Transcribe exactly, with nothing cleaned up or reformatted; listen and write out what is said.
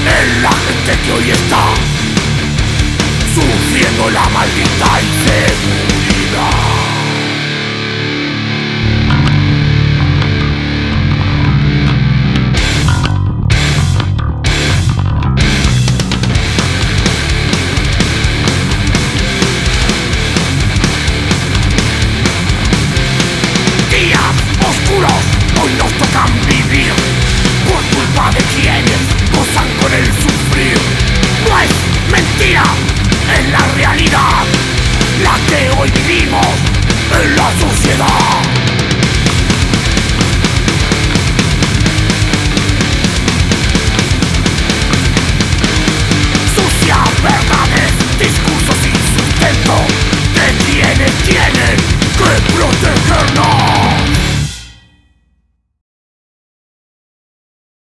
en la gente que hoy está sufriendo la maldita inseguridad. Días oscuros hoy nos tocan vivir por culpa de quienes gozan con el sufrir. No es mentira, es la realidad la que hoy vivimos en la sociedad. Sucias verdades, discursos sin sustento, de quienes tienen que protegernos.